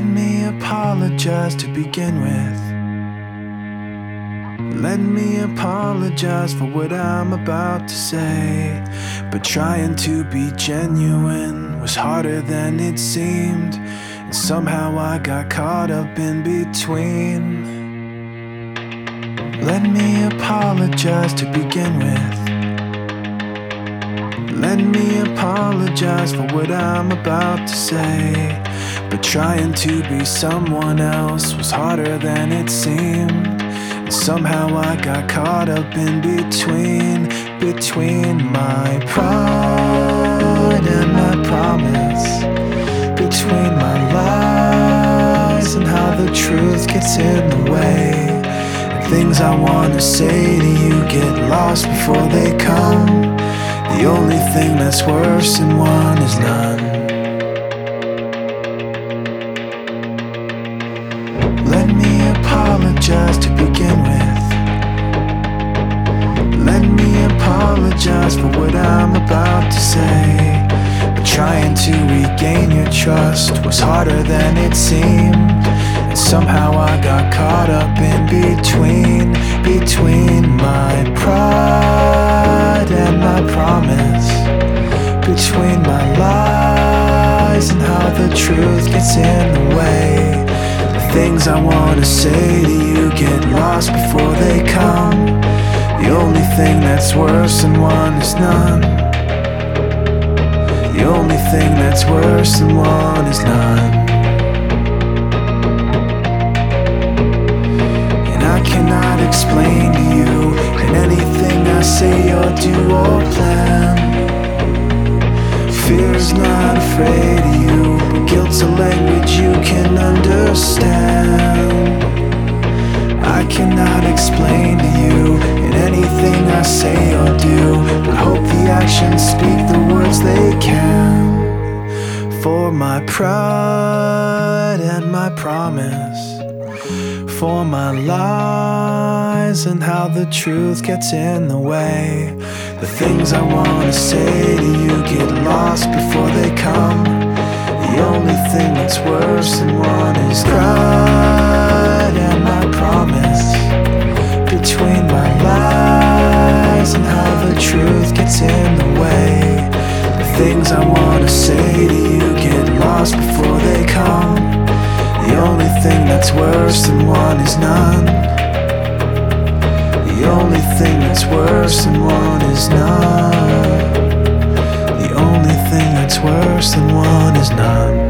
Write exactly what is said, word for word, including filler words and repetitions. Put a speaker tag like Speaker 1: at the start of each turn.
Speaker 1: me apologize to begin with. Let me apologize for what I'm about to say. But trying to be genuine was harder than it seemed, and somehow I got caught up in between. Let me apologize to begin with. Let me apologize for what I'm about to say. But trying to be someone else was harder than it seemed, and somehow I got caught up in between. Between my pride and my promise, between my lies and how the truth gets in the way, and things I wanna say to you get lost before they come. The only thing that's worse than one is none. Let me apologize to begin with. Let me apologize for what I'm about to say. But trying to regain your trust was harder than it seemed, and somehow I got caught up in between. Between my pride and my promise, between my lies and how the truth gets in the way. The things I wanna say to you get lost before they come. The only thing that's worse than one is none. The only thing that's worse than one is none. And I cannot explain to you in anything I say or do or plan. Fear's not afraid of you, but guilt's a language you can understand. I cannot explain to you in anything I say or do, but hope the actions speak the words they can. For my pride and my promise, for my lies and how the truth gets in the way. The things I wanna say to you get lost before they come. The only thing that's worse than one is pride and my promise, between my lies and how the truth gets in the way. The things I wanna say to you get lost before they come. The only thing that's worse than one is none. The only thing that's worse than one is none. The only thing that's worse than one is none.